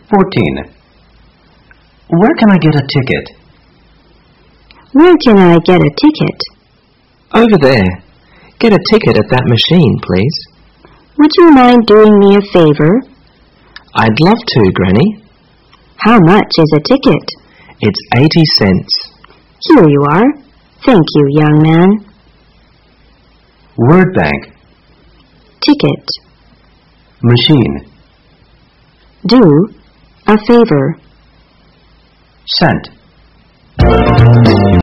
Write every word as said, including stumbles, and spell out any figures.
fourteen. Where can I get a ticket? Where can I get a ticket? Over there. Get a ticket at that machine, please. Would you mind doing me a favor? I'd love to, Granny. How much is a ticket? It's eighty cents. Here you are. Thank you, young man. Word bank. Ticket. Machine. Do a favor. Cent.